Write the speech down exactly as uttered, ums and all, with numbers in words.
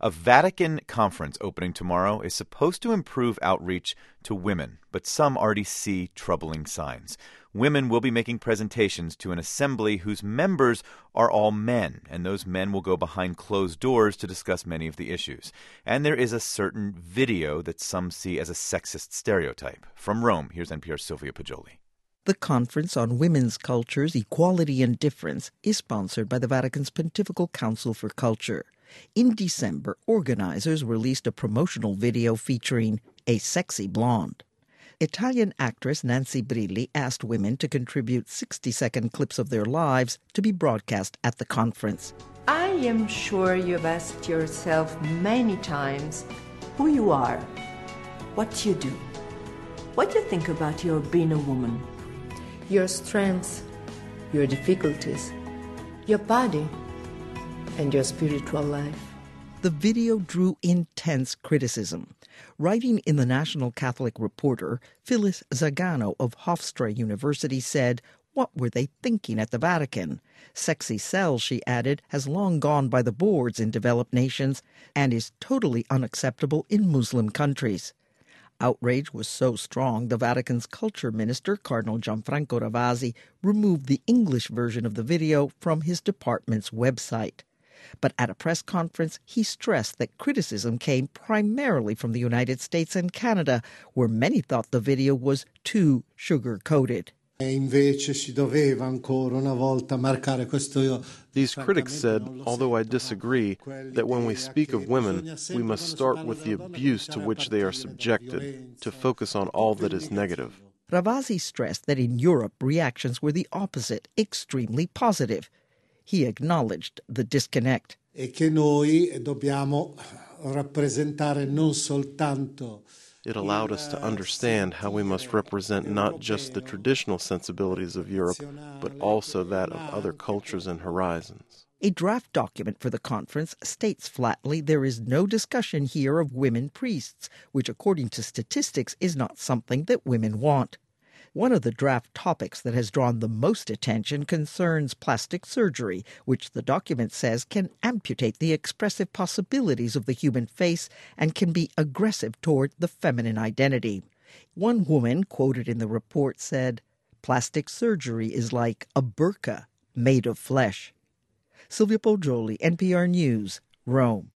A Vatican conference opening tomorrow is supposed to improve outreach to women, but some already see troubling signs. Women will be making presentations to an assembly whose members are all men, and those men will go behind closed doors to discuss many of the issues. And there is a certain video that some see as a sexist stereotype. From Rome, here's N P R's Sylvia Poggioli. The Conference on Women's Cultures, Equality and Difference is sponsored by the Vatican's Pontifical Council for Culture. In December, organizers released a promotional video featuring a sexy blonde. Italian actress Nancy Brilli asked women to contribute sixty-second clips of their lives to be broadcast at the conference. I am sure you've asked yourself many times who you are, what you do, what you think about your being a woman, your strengths, your difficulties, your body, and your spiritual life. The video drew intense criticism. Writing in the National Catholic Reporter, Phyllis Zagano of Hofstra University said, "What were they thinking at the Vatican? Sexy cells," she added, has long gone by the boards in developed nations and is totally unacceptable in Muslim countries. Outrage was so strong, the Vatican's culture minister, Cardinal Gianfranco Ravasi, removed the English version of the video from his department's website. But at a press conference, he stressed that criticism came primarily from the United States and Canada, where many thought the video was too sugar-coated. These critics said, although I disagree, that when we speak of women, we must start with the abuse to which they are subjected, to focus on all that is negative. Ravasi stressed that in Europe, reactions were the opposite, extremely positive. He acknowledged the disconnect. It allowed us to understand how we must represent not just the traditional sensibilities of Europe, but also that of other cultures and horizons. A draft document for the conference states flatly there is no discussion here of women priests, which according to statistics is not something that women want. One of the draft topics that has drawn the most attention concerns plastic surgery, which the document says can amputate the expressive possibilities of the human face and can be aggressive toward the feminine identity. One woman quoted in the report said, "Plastic surgery is like a burqa made of flesh." Sylvia Poggioli, N P R News, Rome.